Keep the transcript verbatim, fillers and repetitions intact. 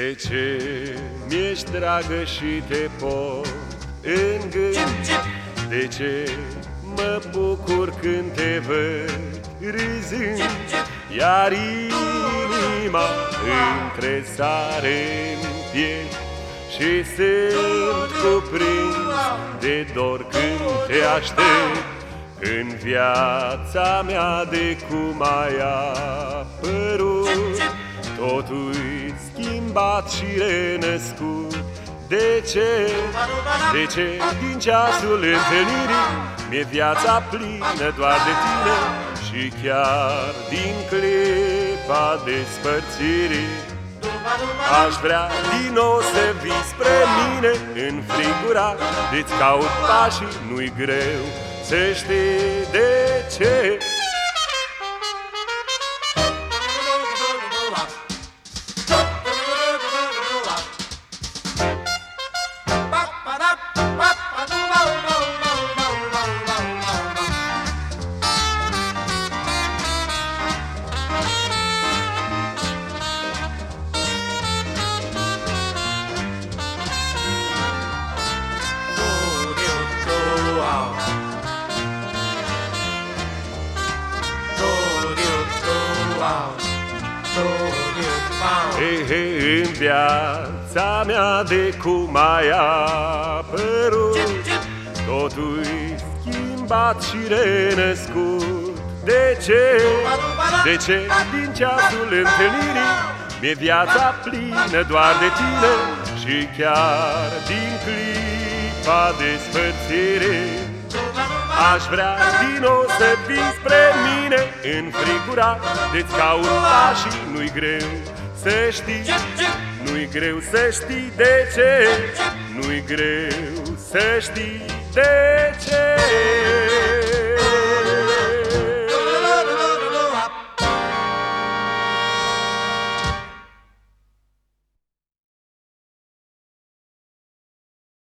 De ce mi-ești dragă și te pot în gând? De ce mă bucur când te văd râzând? Iar inima între sare-n piept și sunt cuprins de dor când te aștept. În viața mea de cum ai apărut, totul-i schimbat și renăscut. De ce, de ce din ceasul întâlnirii mi-e viața plină doar de tine? Și chiar din clipa despărțirii aș vrea din nou să vii spre mine. Înfrigurat de-ți caut pașii, nu-i greu să știi de ce. Hey, hey, în viața mea de cum ai apărut, totul-i schimbat și renăscut. De ce, de ce din ceasul întâlnirii mi-e viața plină doar de tine? Și chiar din clipa despărțirii aș vrea din nou să vii spre mine. Înfrigurat de-ți caut pașii, nu-i greu să știi, nu-i greu să știi de ce, nu-i greu să știi de ce.